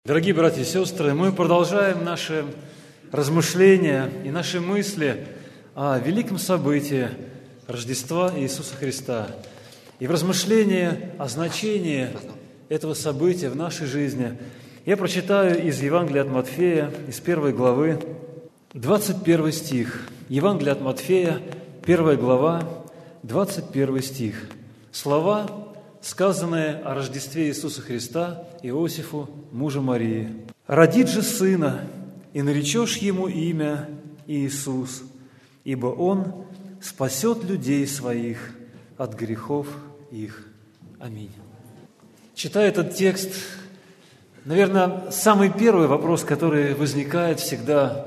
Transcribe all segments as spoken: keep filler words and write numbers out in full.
Дорогие братья и сестры, мы продолжаем наши размышления и наши мысли о великом событии Рождества Иисуса Христа. И в размышлении о значении этого события в нашей жизни я прочитаю из Евангелия от Матфея, из первой главы, двадцать первый стих. Евангелие от Матфея, первая глава, двадцать первый стих. Слова, сказанное о Рождестве Иисуса Христа Иосифу, мужу Марии. «Родит же сына, и наречешь ему имя Иисус, ибо он спасет людей своих от грехов их». Аминь. Читая этот текст, наверное, самый первый вопрос, который возникает всегда: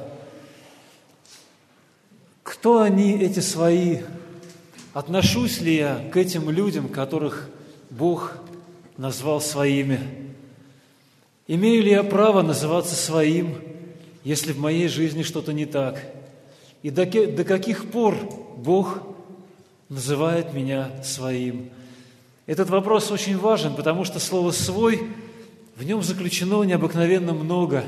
кто они, эти свои? Отношусь ли я к этим людям, которых Бог назвал своими? Имею ли я право называться своим, если в моей жизни что-то не так? И до, до каких пор Бог называет меня своим? Этот вопрос очень важен, потому что слово «свой», в нем заключено необыкновенно много.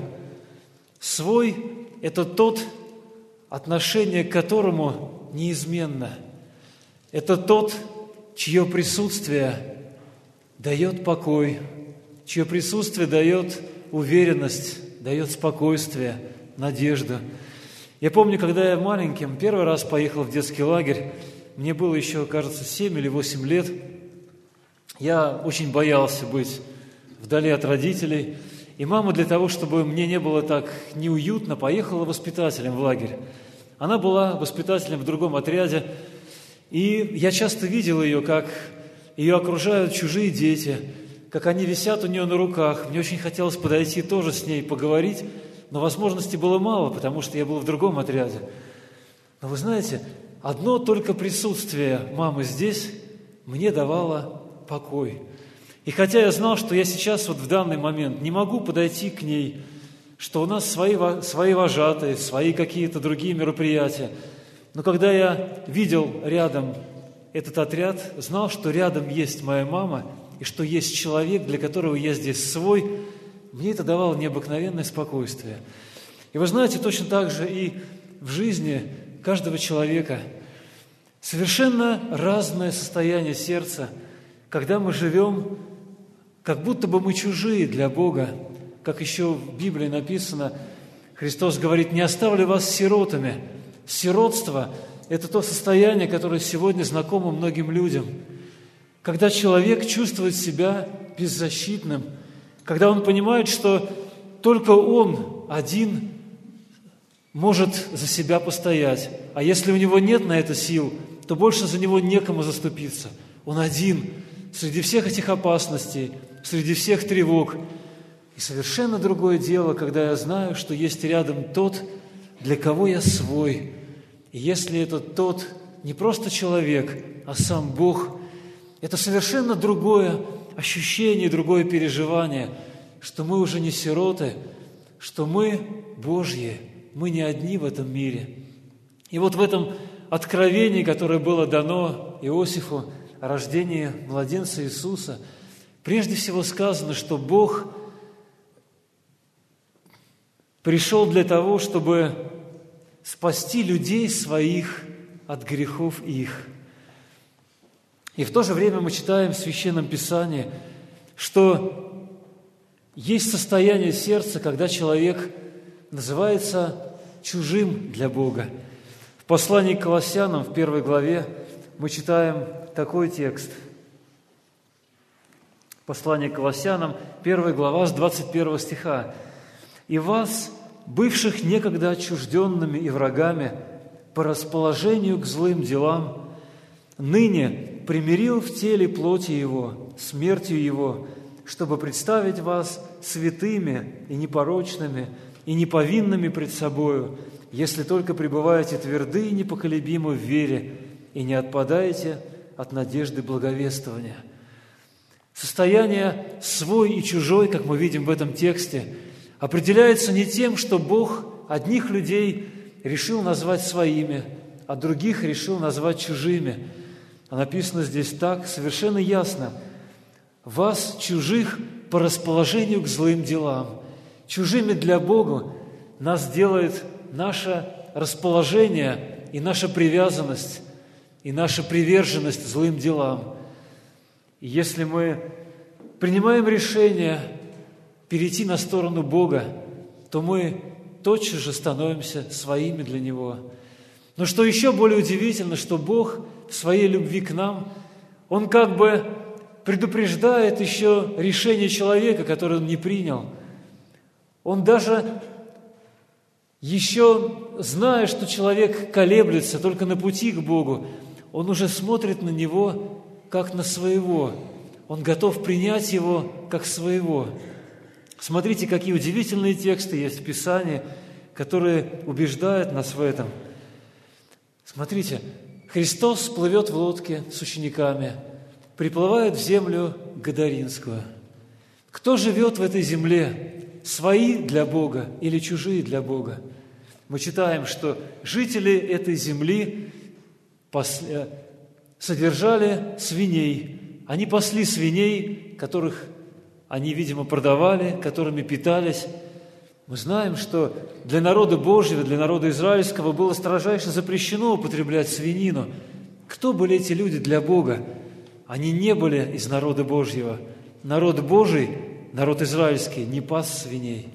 «Свой» – это тот, отношение к которому неизменно. Это тот, чье присутствие дает покой, чье присутствие дает уверенность, дает спокойствие, надежду. Я помню, когда я маленьким первый раз поехал в детский лагерь, мне было еще, кажется, семь или восемь лет, я очень боялся быть вдали от родителей, и мама для того, чтобы мне не было так неуютно, поехала воспитателем в лагерь. Она была воспитателем в другом отряде, и я часто видел ее, как ее окружают чужие дети, как они висят у нее на руках. Мне очень хотелось подойти тоже с ней поговорить, но возможностей было мало, потому что я был в другом отряде. Но вы знаете, одно только присутствие мамы здесь мне давало покой. И хотя я знал, что я сейчас вот в данный момент не могу подойти к ней, что у нас свои, свои вожатые, свои какие-то другие мероприятия, но когда я видел рядом этот отряд, знал, что рядом есть моя мама, и что есть человек, для которого я здесь свой, мне это давало необыкновенное спокойствие. И вы знаете, точно так же и в жизни каждого человека совершенно разное состояние сердца, когда мы живем, как будто бы мы чужие для Бога. Как еще в Библии написано, Христос говорит: «Не оставлю вас сиротами». Сиротство – это то состояние, которое сегодня знакомо многим людям. Когда человек чувствует себя беззащитным, когда он понимает, что только он один может за себя постоять, а если у него нет на это сил, то больше за него некому заступиться. Он один среди всех этих опасностей, среди всех тревог. И совершенно другое дело, когда я знаю, что есть рядом тот, для кого я свой. И если этот тот не просто человек, а сам Бог, это совершенно другое ощущение, другое переживание, что мы уже не сироты, что мы Божьи, мы не одни в этом мире. И вот в этом откровении, которое было дано Иосифу о рождении младенца Иисуса, прежде всего сказано, что Бог пришел для того, чтобы спасти людей своих от грехов их. И в то же время мы читаем в Священном Писании, что есть состояние сердца, когда человек называется чужим для Бога. В послании к Колоссянам, в первой главе, мы читаем такой текст. Послание к Колоссянам, первая глава, с двадцать первого стиха. «И вас, бывших некогда отчужденными и врагами по расположению к злым делам, ныне примирил в теле плоти Его, смертью Его, чтобы представить вас святыми и непорочными и неповинными пред Собою, если только пребываете тверды и непоколебимы в вере и не отпадаете от надежды благовествования». Состояние свой и чужой, как мы видим в этом тексте, определяется не тем, что Бог одних людей решил назвать своими, а других решил назвать чужими. А написано здесь так, совершенно ясно: «Вас, чужих, по расположению к злым делам». Чужими для Бога нас делает наше расположение и наша привязанность, и наша приверженность злым делам. И если мы принимаем решение перейти на сторону Бога, то мы тотчас же становимся своими для Него. Но что еще более удивительно, что Бог в своей любви к нам, Он как бы предупреждает еще решение человека, которое он не принял. Он даже, еще зная, что человек колеблется только на пути к Богу, он уже смотрит на него как на своего. Он готов принять его как своего. Смотрите, какие удивительные тексты есть в Писании, которые убеждают нас в этом. Смотрите, Христос плывет в лодке с учениками, приплывает в землю Гадаринскую. Кто живет в этой земле? Свои для Бога или чужие для Бога? Мы читаем, что жители этой земли содержали свиней. Они пасли свиней, которых они, видимо, продавали, которыми питались. Мы знаем, что для народа Божьего, для народа израильского было строжайше запрещено употреблять свинину. Кто были эти люди для Бога? Они не были из народа Божьего. Народ Божий, народ израильский, не пас свиней.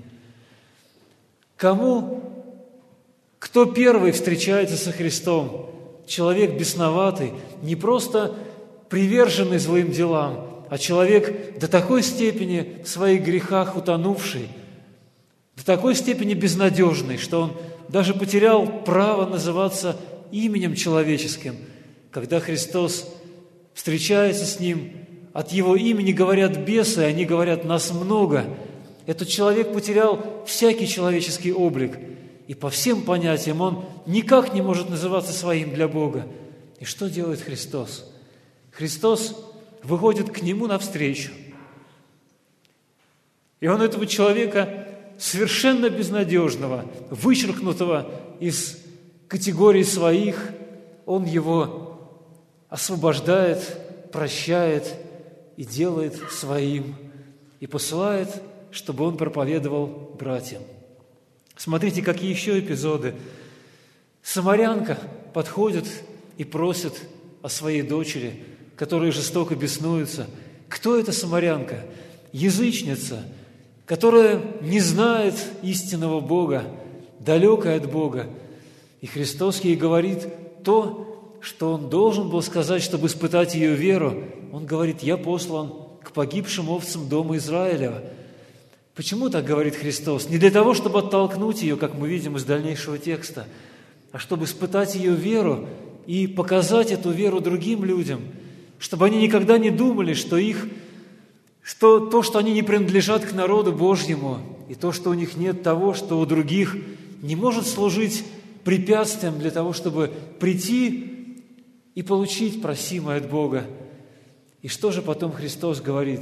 Кому, кто первый встречается со Христом? Человек бесноватый, не просто приверженный злым делам, а человек до такой степени в своих грехах утонувший, до такой степени безнадежный, что он даже потерял право называться именем человеческим. Когда Христос встречается с ним, от его имени говорят бесы, они говорят «нас много». Этот человек потерял всякий человеческий облик, и по всем понятиям он никак не может называться своим для Бога. И что делает Христос? Христос выходит к нему навстречу. И он этого человека, совершенно безнадежного, вычеркнутого из категории своих, он его освобождает, прощает и делает своим, и посылает, чтобы он проповедовал братьям. Смотрите, какие еще эпизоды. Самарянка подходит и просит о своей дочери, которая жестоко беснуется. Кто эта самарянка? Язычница, которая не знает истинного Бога, далекая от Бога. И Христос ей говорит то, что Он должен был сказать, чтобы испытать ее веру. Он говорит: «Я послан к погибшим овцам дома Израилева». Почему так говорит Христос? Не для того, чтобы оттолкнуть ее, как мы видим из дальнейшего текста, а чтобы испытать ее веру и показать эту веру другим людям, чтобы они никогда не думали, что их, что то, что они не принадлежат к народу Божьему, и то, что у них нет того, что у других, не может служить препятствием для того, чтобы прийти и получить просимое от Бога. И что же потом Христос говорит?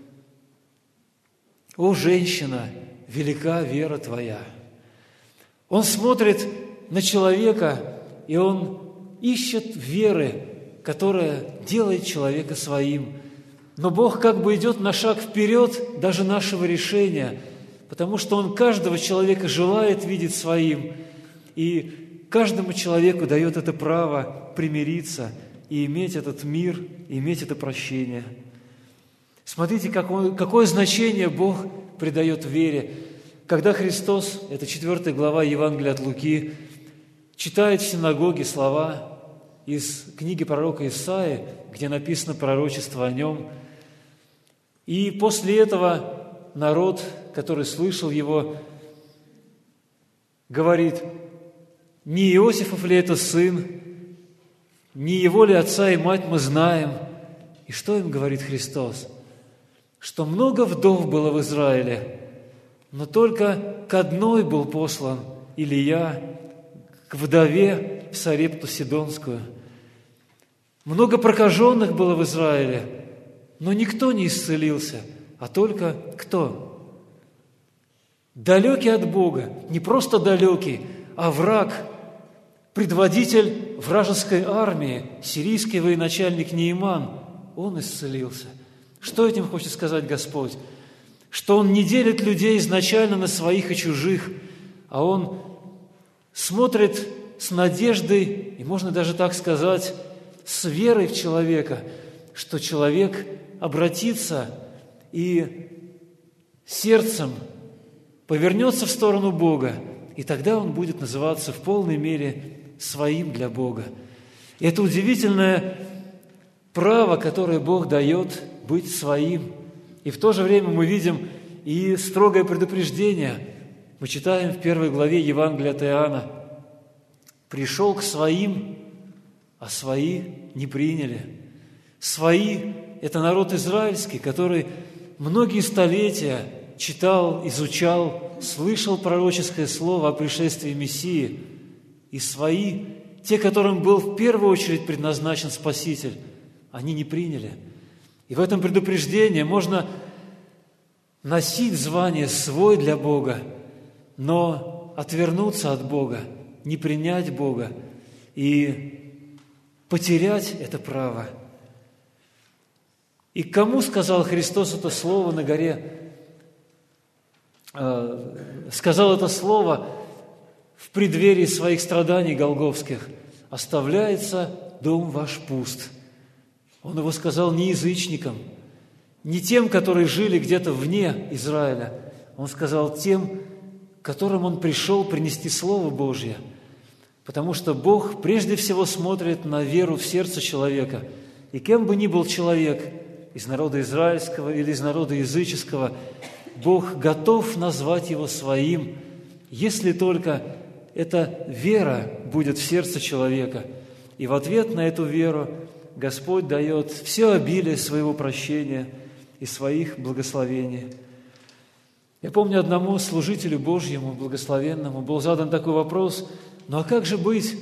«О, женщина, велика вера твоя». Он смотрит на человека, и он ищет веры, которая делает человека своим. Но Бог как бы идет на шаг вперед даже нашего решения, потому что Он каждого человека желает видеть своим, и каждому человеку дает это право примириться и иметь этот мир, и иметь это прощение. Смотрите, какое, какое значение Бог придает вере. Когда Христос, это четвёртая глава Евангелия от Луки, читает в синагоге слова из книги пророка Исаии, где написано пророчество о Нем, и после этого народ, который слышал его, говорит: «Не Иосифов ли это сын? Не его ли отца и мать мы знаем?» И что им говорит Христос? Что много вдов было в Израиле, но только к одной был послан Илия, к вдове в Сарепту Сидонскую. Много прокаженных было в Израиле, но никто не исцелился, а только кто? Далекий от Бога, не просто далекий, а враг, предводитель вражеской армии, сирийский военачальник Неиман, он исцелился. Что этим хочет сказать Господь? что Он не делит людей изначально на своих и чужих, а Он смотрит с надеждой, и можно даже так сказать, с верой в человека, что человек обратится и сердцем повернется в сторону Бога, и тогда он будет называться в полной мере своим для Бога. И это удивительное право, которое Бог дает быть своим. И в то же время мы видим и строгое предупреждение. Мы читаем в первой главе Евангелия от Иоанна: «Пришел к своим, а свои не приняли». Свои – это народ израильский, который многие столетия читал, изучал, слышал пророческое слово о пришествии Мессии. И свои, те, которым был в первую очередь предназначен Спаситель, они не приняли. И в этом предупреждении можно носить звание «свой» для Бога, но отвернуться от Бога, не принять Бога и потерять это право. И кому сказал Христос это слово на горе? Э, сказал это слово в преддверии своих страданий голгофских: «Оставляется дом ваш пуст». Он его сказал не язычникам, не тем, которые жили где-то вне Израиля. Он сказал тем, которым Он пришел принести Слово Божье. Потому что Бог прежде всего смотрит на веру в сердце человека. И кем бы ни был человек, из народа израильского или из народа языческого, Бог готов назвать его своим, если только эта вера будет в сердце человека. И в ответ на эту веру Господь дает все обилие своего прощения и своих благословений. Я помню, одному служителю Божьему, благословенному, был задан такой вопрос: ну а как же быть,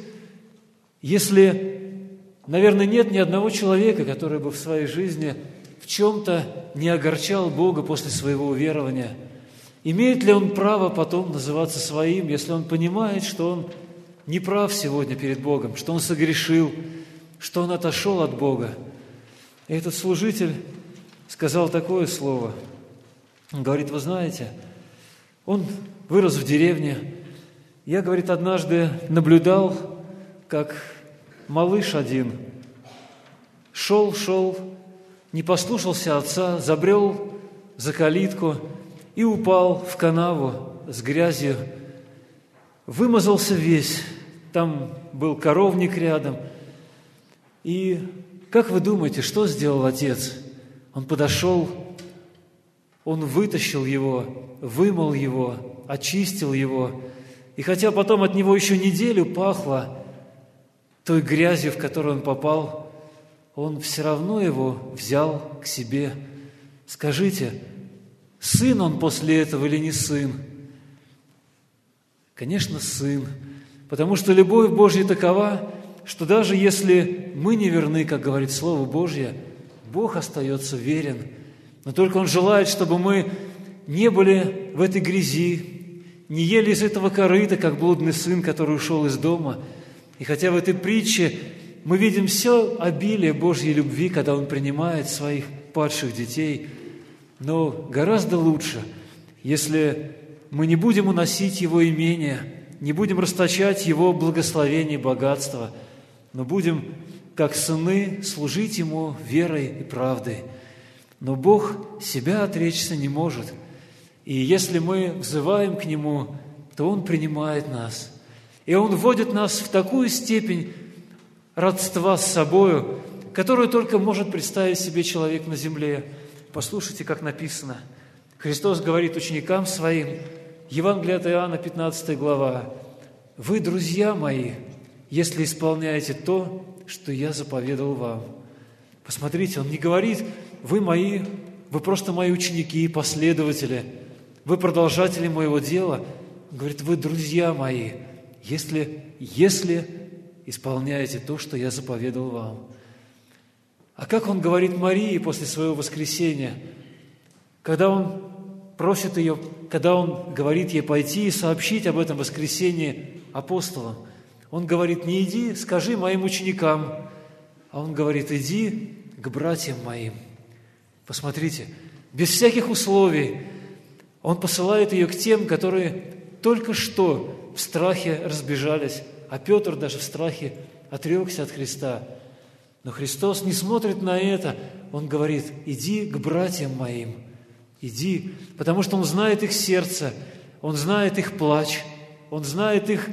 если, наверное, нет ни одного человека, который бы в своей жизни в чем-то не огорчал Бога после своего уверования? Имеет ли он право потом называться своим, если он понимает, что он не прав сегодня перед Богом, что он согрешил, что он отошел от Бога? И этот служитель сказал такое слово. Он говорит: вы знаете, он вырос в деревне. Я, говорит, однажды наблюдал, как малыш один шел, шел, не послушался отца, забрел за калитку и упал в канаву с грязью, вымазался весь. Там был коровник рядом. И как вы думаете, что сделал отец? Он подошел, он вытащил его, вымыл его, очистил его. И хотя потом от него еще неделю пахло той грязью, в которую он попал, он все равно его взял к себе. Скажите, сын он после этого или не сын? Конечно, сын. Потому что любовь Божья такова, что даже если мы не верны, как говорит Слово Божье, Бог остается верен. Но только Он желает, чтобы мы не были в этой грязи, не ели из этого корыта, как блудный сын, который ушел из дома. И хотя в этой притче мы видим все обилие Божьей любви, когда Он принимает своих падших детей, но гораздо лучше, если мы не будем уносить Его имение, не будем расточать Его благословение и богатство, но будем, как сыны, служить Ему верой и правдой. Но Бог себя отречься не может. И если мы взываем к Нему, то Он принимает нас. И Он вводит нас в такую степень родства с собою, которую только может представить себе человек на земле. Послушайте, как написано. Христос говорит ученикам Своим, Евангелие от Иоанна, пятнадцатая глава: «Вы, друзья мои, если исполняете то, что я заповедал вам». Посмотрите, Он не говорит: «Вы мои, вы просто мои ученики, последователи, вы продолжатели моего дела». Он говорит: «Вы, друзья мои, если, если исполняете то, что я заповедал вам». А как Он говорит Марии после своего воскресения, когда Он просит ее, когда Он говорит ей пойти и сообщить об этом воскресении апостолам? Он говорит: не иди, скажи моим ученикам, а Он говорит: иди к братьям моим. Посмотрите, без всяких условий, Он посылает ее к тем, которые только что в страхе разбежались, а Петр даже в страхе отрекся от Христа. Но Христос не смотрит на это. Он говорит: иди к братьям моим, иди, потому что Он знает их сердце, Он знает их плач, Он знает их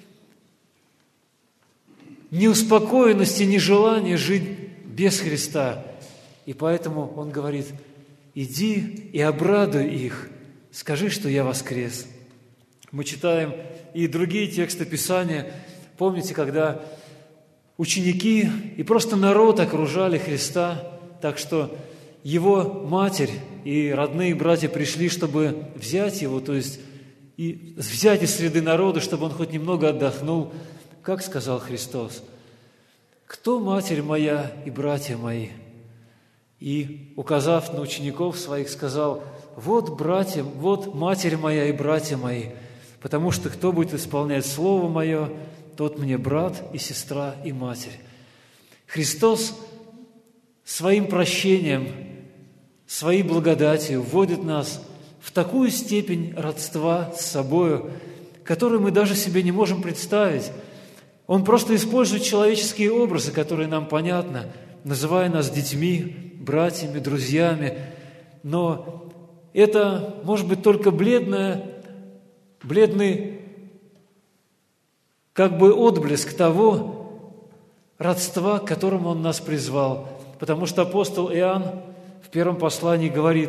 неуспокоенность и нежелание жить без Христа. И поэтому Он говорит: иди и обрадуй их, скажи, что я воскрес. Мы читаем и другие тексты Писания. Помните, когда ученики и просто народ окружали Христа, так что Его матерь и родные братья пришли, чтобы взять Его, то есть и взять из среды народа, чтобы Он хоть немного отдохнул. Как сказал Христос: «Кто матерь моя и братья мои?» И, указав на учеников своих, сказал: «Вот братья, вот матерь моя и братья мои, потому что кто будет исполнять Слово Мое, тот мне брат и сестра и матерь». Христос своим прощением, своей благодатью вводит нас в такую степень родства с собою, которую мы даже себе не можем представить. Он просто использует человеческие образы, которые нам понятны, называя нас детьми, братьями, друзьями. Но это может быть только бледное, бледный как бы отблеск того родства, к которому Он нас призвал. Потому что апостол Иоанн в первом послании говорит: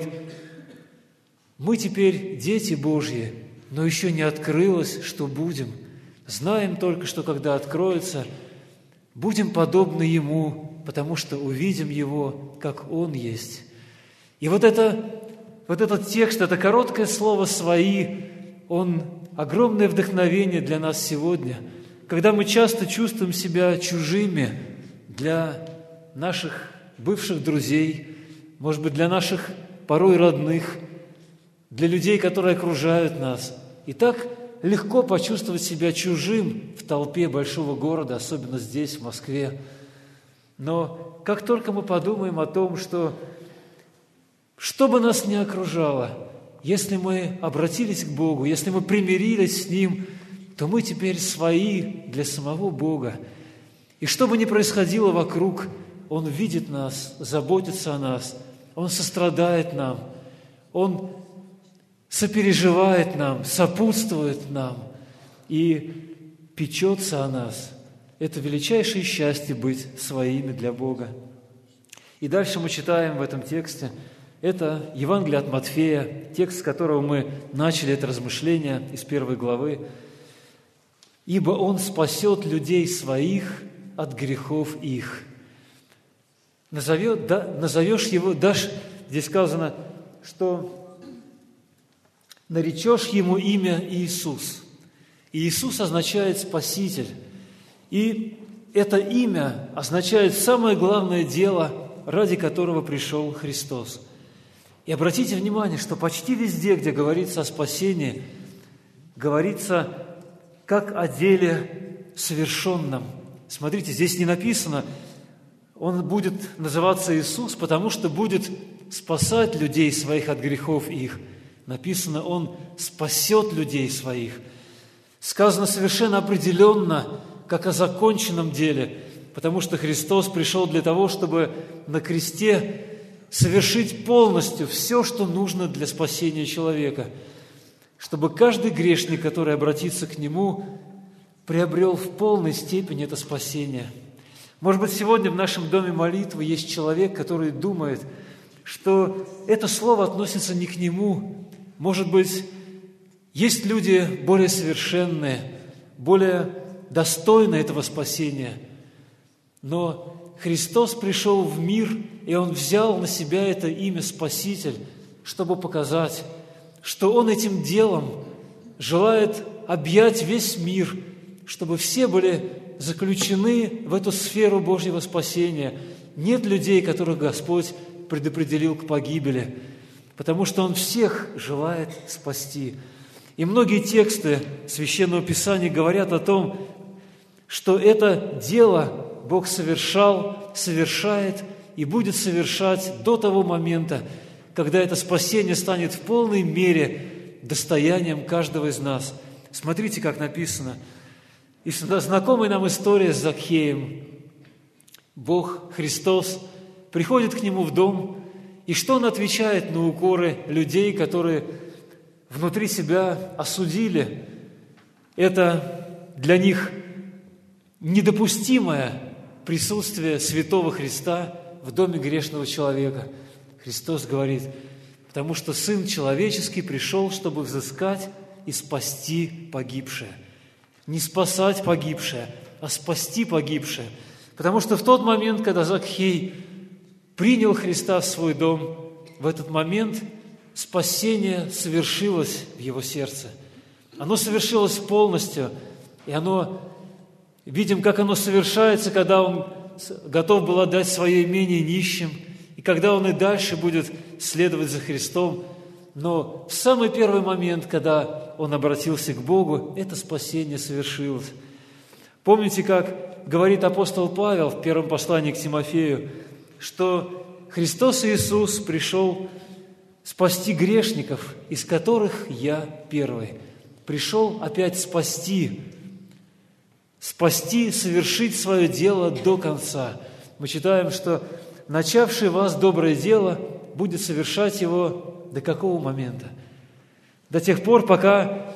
«Мы теперь дети Божьи, но еще не открылось, что будем. Знаем только, что когда откроется, будем подобны Ему, потому что увидим Его, как Он есть». И вот, это, вот этот текст, это короткое слово «свои», он огромное вдохновение для нас сегодня, когда мы часто чувствуем себя чужими для наших бывших друзей, может быть, для наших порой родных, для людей, которые окружают нас. И так легко почувствовать себя чужим в толпе большого города, особенно здесь, в Москве. Но как только мы подумаем о том, что что бы нас ни окружало, если мы обратились к Богу, если мы примирились с Ним, то мы теперь свои для самого Бога. И что бы ни происходило вокруг, Он видит нас, заботится о нас, Он сострадает нам, Он сопереживает нам, сопутствует нам и печется о нас. Это величайшее счастье быть своими для Бога. И дальше мы читаем в этом тексте, это Евангелие от Матфея, текст, с которого мы начали это размышление из первой главы. «Ибо Он спасет людей своих от грехов их». Назовет, да, назовешь Его, дашь, здесь сказано, что наречешь Ему имя Иисус. И Иисус означает «спаситель». И это имя означает самое главное дело, ради которого пришел Христос. И обратите внимание, что почти везде, где говорится о спасении, говорится как о деле совершенном. Смотрите, здесь не написано, Он будет называться Иисус, потому что будет спасать людей своих от грехов их. Написано, Он спасет людей своих. Сказано совершенно определенно, как о законченном деле, потому что Христос пришел для того, чтобы на кресте совершить полностью все, что нужно для спасения человека, чтобы каждый грешник, который обратится к Нему, приобрел в полной степени это спасение. Может быть, сегодня в нашем доме молитвы есть человек, который думает, что это слово относится не к нему. Может быть, есть люди более совершенные, более достойные этого спасения. Но Христос пришел в мир, и Он взял на себя это имя Спаситель, чтобы показать, что Он этим делом желает объять весь мир, чтобы все были заключены в эту сферу Божьего спасения. Нет людей, которых Господь предопределил к погибели, потому что Он всех желает спасти. И многие тексты Священного Писания говорят о том, что это дело Бог совершал, совершает и будет совершать до того момента, когда это спасение станет в полной мере достоянием каждого из нас. Смотрите, как написано. И знакомая нам история с Закхеем. Бог, Христос, приходит к нему в дом, и что Он отвечает на укоры людей, которые внутри себя осудили? Это для них недопустимое присутствие святого Христа в доме грешного человека. Христос говорит: потому что Сын Человеческий пришел, чтобы взыскать и спасти погибшее. Не спасать погибшее, а спасти погибшее. Потому что в тот момент, когда Закхей принял Христа в свой дом, в этот момент спасение совершилось в его сердце. Оно совершилось полностью, и оно, видим, как оно совершается, когда он готов был отдать свое имение нищим, и когда он и дальше будет следовать за Христом. Но в самый первый момент, когда он обратился к Богу, это спасение совершилось. Помните, как говорит апостол Павел в первом послании к Тимофею, что Христос Иисус пришел спасти грешников, из которых я первый. Пришел опять спасти, спасти, совершить свое дело до конца. Мы читаем, что начавший вас доброе дело будет совершать его до какого момента? До тех пор, пока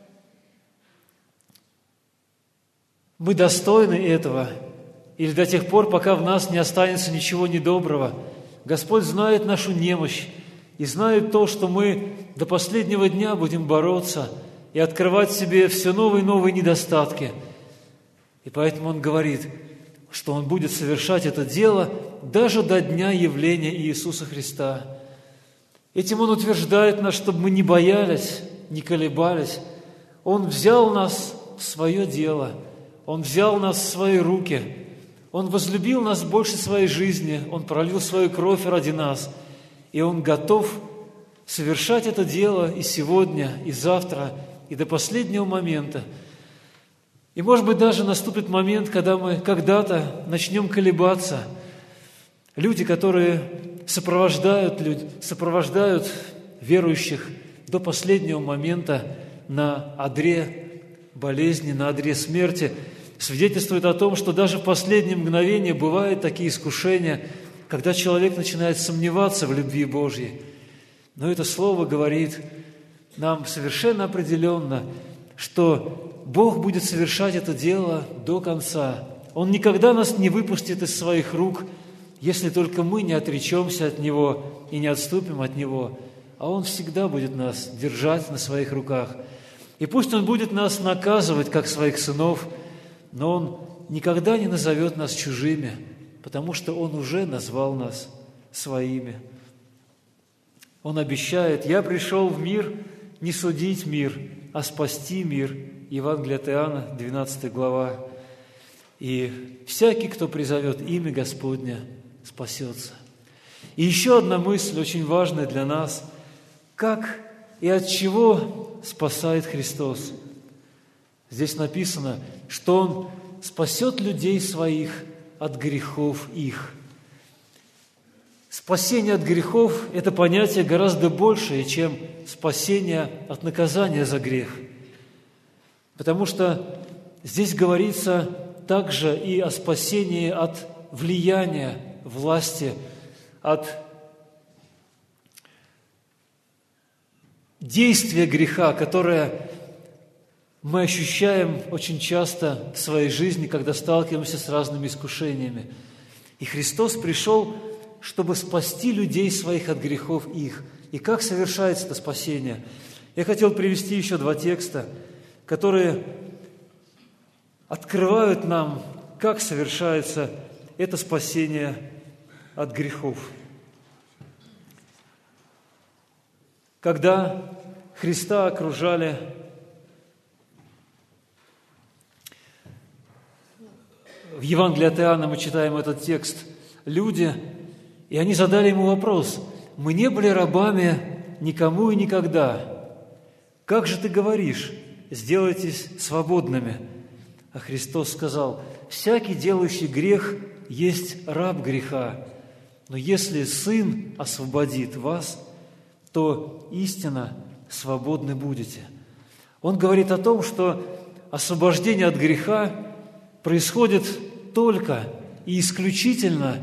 мы достойны этого, или до тех пор, пока в нас не останется ничего недоброго. Господь знает нашу немощь и знает то, что мы до последнего дня будем бороться и открывать в себе все новые и новые недостатки. И поэтому Он говорит, что Он будет совершать это дело даже до дня явления Иисуса Христа. Этим Он утверждает нас, чтобы мы не боялись, не колебались. Он взял нас в свое дело, Он взял нас в свои руки, Он возлюбил нас больше своей жизни, Он пролил свою кровь ради нас, и Он готов совершать это дело и сегодня, и завтра, и до последнего момента. И, может быть, даже наступит момент, когда мы когда-то начнем колебаться. Люди, которые сопровождают, сопровождают верующих до последнего момента на одре болезни, на одре смерти, свидетельствуют о том, что даже в последнее мгновение бывают такие искушения, когда человек начинает сомневаться в любви Божьей. Но это слово говорит нам совершенно определенно, что Бог будет совершать это дело до конца. Он никогда нас не выпустит из своих рук, если только мы не отречемся от Него и не отступим от Него. А Он всегда будет нас держать на своих руках. И пусть Он будет нас наказывать, как своих сынов, но Он никогда не назовет нас чужими, потому что Он уже назвал нас своими. Он обещает: «Я пришел в мир не судить мир, а спасти мир». Евангелие от Иоанна, двенадцатая глава. «И всякий, кто призовет имя Господня, спасется». И еще одна мысль, очень важная для нас: как и от чего спасает Христос? Здесь написано, что Он спасет людей своих от грехов их. Спасение от грехов – это понятие гораздо большее, чем спасение от наказания за грех. Потому что здесь говорится также и о спасении от влияния власти, от действия греха, которое мы ощущаем очень часто в своей жизни, когда сталкиваемся с разными искушениями. И Христос пришел, чтобы спасти людей своих от грехов их. И как совершается это спасение? Я хотел привести еще два текста, которые открывают нам, как совершается это спасение от грехов. Когда Христа окружали в Евангелии от Иоанна, мы читаем этот текст, люди, и они задали Ему вопрос: «Мы не были рабами никому и никогда. Как же Ты говоришь, сделайтесь свободными?» А Христос сказал: «Всякий, делающий грех, есть раб греха. Но если Сын освободит вас, то истинно свободны будете». Он говорит о том, что освобождение от греха происходит только и исключительно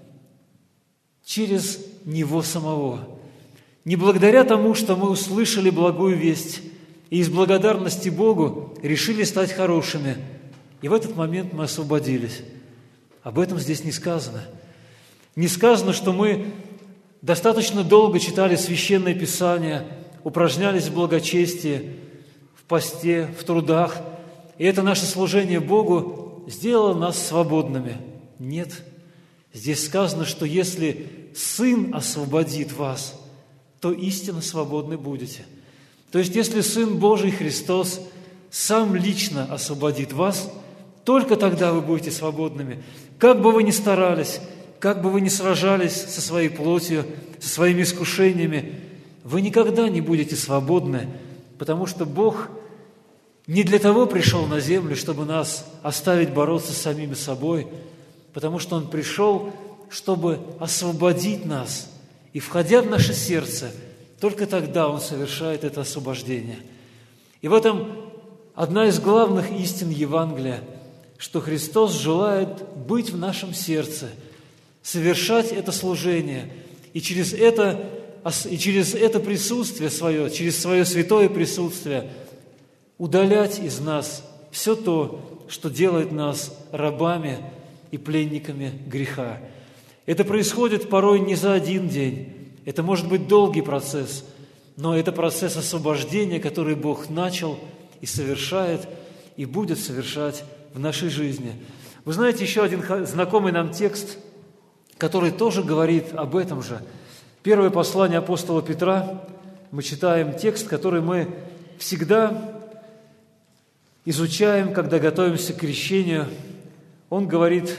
через Него самого. Не благодаря тому, что мы услышали благую весть и из благодарности Богу решили стать хорошими, и в этот момент мы освободились. Об этом здесь не сказано. Не сказано, что мы достаточно долго читали Священное Писание, упражнялись в благочестии, в посте, в трудах, и это наше служение Богу сделало нас свободными. Нет. Здесь сказано, что если Сын освободит вас, то истинно свободны будете. То есть, если Сын Божий Христос Сам лично освободит вас, только тогда вы будете свободными. Как бы вы ни старались, как бы вы ни сражались со своей плотью, со своими искушениями, вы никогда не будете свободны, потому что Бог не для того пришел на землю, чтобы нас оставить бороться с самими собой, потому что Он пришел, чтобы освободить нас. И, входя в наше сердце, только тогда Он совершает это освобождение. И в этом одна из главных истин Евангелия, что Христос желает быть в нашем сердце, совершать это служение, и через это, и через это присутствие свое, через свое святое присутствие удалять из нас все то, что делает нас рабами и пленниками греха. Это происходит порой не за один день, это может быть долгий процесс, но это процесс освобождения, который Бог начал и совершает, и будет совершать в нашей жизни. Вы знаете, еще один знакомый нам текст, который тоже говорит об этом же. Первое послание апостола Петра, мы читаем текст, который мы всегда изучаем, когда готовимся к крещению. Он говорит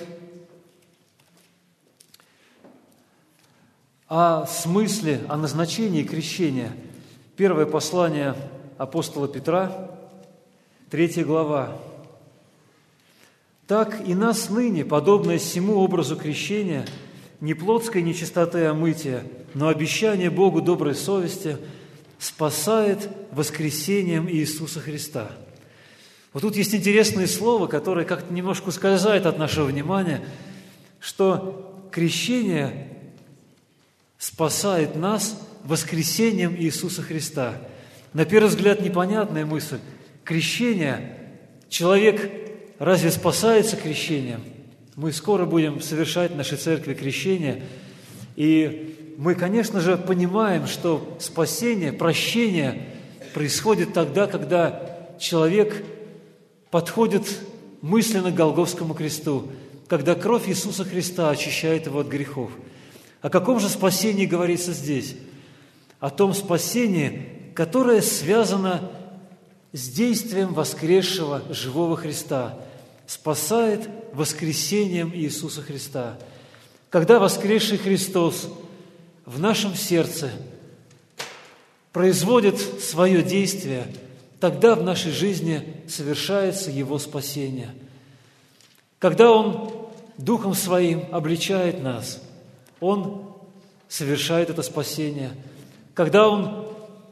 о смысле, о назначении крещения. Первое послание апостола Петра, третья глава. «Так и нас ныне, подобное сему образу крещения, не плотской нечистоты омытия, но обещание Богу доброй совести спасает воскресением Иисуса Христа». Вот тут есть интересное слово, которое как-то немножко ускользает от нашего внимания, что крещение спасает нас воскресением Иисуса Христа. На первый взгляд непонятная мысль. Крещение, человек разве спасается крещением? Мы скоро будем совершать в нашей церкви крещение, и мы, конечно же, понимаем, что спасение, прощение происходит тогда, когда человек подходит мысленно к Голгофскому кресту, когда кровь Иисуса Христа очищает его от грехов. О каком же спасении говорится здесь? О том спасении, которое связано с действием воскресшего живого Христа, спасает воскресением Иисуса Христа. Когда воскресший Христос в нашем сердце производит свое действие, тогда в нашей жизни совершается Его спасение. Когда Он Духом Своим обличает нас, Он совершает это спасение. Когда Он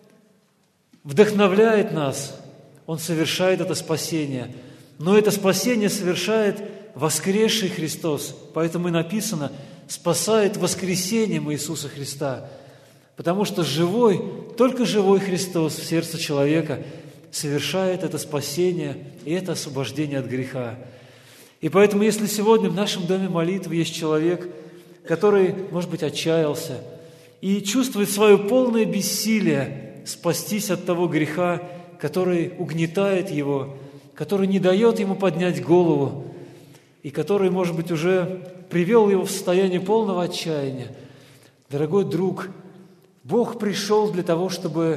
вдохновляет нас, Он совершает это спасение. Но это спасение совершает воскресший Христос. Поэтому и написано «спасает воскресением Иисуса Христа». Потому что живой, только живой Христос в сердце человека совершает это спасение и это освобождение от греха. И поэтому, если сегодня в нашем доме молитвы есть человек, который, может быть, отчаялся и чувствует свое полное бессилие спастись от того греха, который угнетает его, который не дает ему поднять голову и который, может быть, уже привел его в состояние полного отчаяния. Дорогой друг, Бог пришел для того, чтобы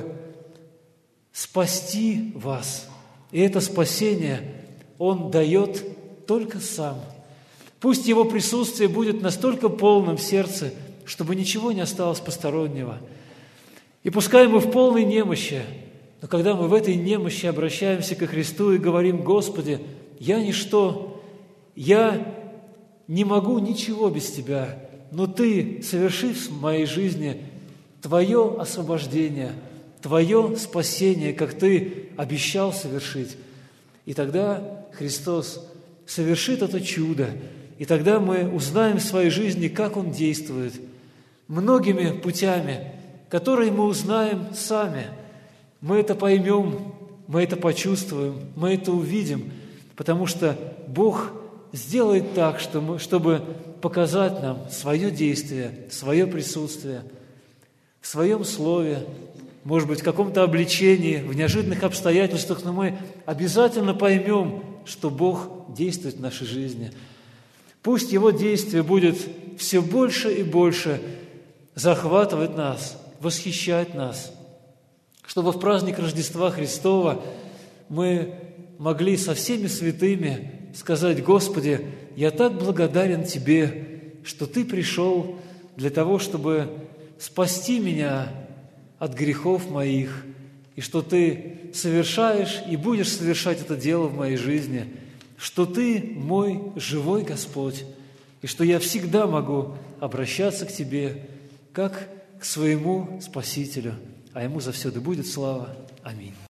спасти вас. И это спасение Он дает только Сам. Пусть Его присутствие будет настолько полным в сердце, чтобы ничего не осталось постороннего. И пускай мы в полной немощи, но когда мы в этой немощи обращаемся ко Христу и говорим: «Господи, я ничто, я не могу ничего без Тебя, но Ты, совершив в моей жизни Твое освобождение, Твое спасение, как Ты обещал совершить. И тогда Христос совершит это чудо, и тогда мы узнаем в своей жизни, как Он действует, многими путями, которые мы узнаем сами. Мы это поймем, мы это почувствуем, мы это увидим, потому что Бог сделает так, что мы, чтобы показать нам свое действие, свое присутствие в Своем Слове, может быть, в каком-то обличении, в неожиданных обстоятельствах, но мы обязательно поймем, что Бог действует в нашей жизни. Пусть Его действие будет все больше и больше захватывать нас, восхищать нас, чтобы в праздник Рождества Христова мы могли со всеми святыми сказать: «Господи, я так благодарен Тебе, что Ты пришел для того, чтобы спасти меня от грехов моих, и что Ты совершаешь и будешь совершать это дело в моей жизни, что Ты мой живой Господь, и что я всегда могу обращаться к Тебе, как к своему Спасителю, а Ему завсегда будет слава. Аминь».